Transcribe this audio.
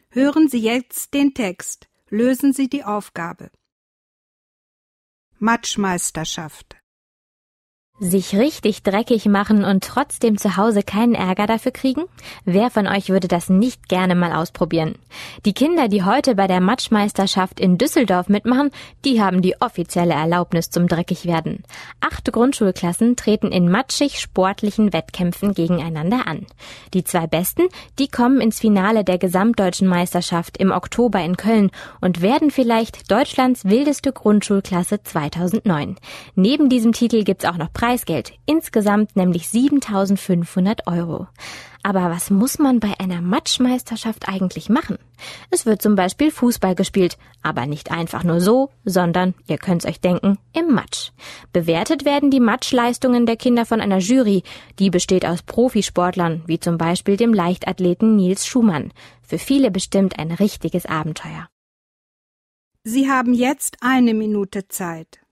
Hören Sie jetzt den Text. Lösen Sie die Aufgabe. Matschmeisterschaft. Sich richtig dreckig machen und trotzdem zu Hause keinen Ärger dafür kriegen? Wer von euch würde das nicht gerne mal ausprobieren? Die Kinder, die heute bei der Matschmeisterschaft in Düsseldorf mitmachen, die haben die offizielle Erlaubnis zum Dreckigwerden. 8 Grundschulklassen treten in matschig-sportlichen Wettkämpfen gegeneinander an. Die 2 Besten, die kommen ins Finale der Gesamtdeutschen Meisterschaft im Oktober in Köln und werden vielleicht Deutschlands wildeste Grundschulklasse 2009. Neben diesem Titel gibt's auch noch Preisgeld, insgesamt nämlich 7.500 €. Aber was muss man bei einer Matschmeisterschaft eigentlich machen? Es wird zum Beispiel Fußball gespielt, aber nicht einfach nur so, sondern, ihr könnt's euch denken, im Matsch. Bewertet werden die Matschleistungen der Kinder von einer Jury, die besteht aus Profisportlern, wie zum Beispiel dem Leichtathleten Nils Schumann. Für viele bestimmt ein richtiges Abenteuer. Sie haben jetzt 1 Minute Zeit.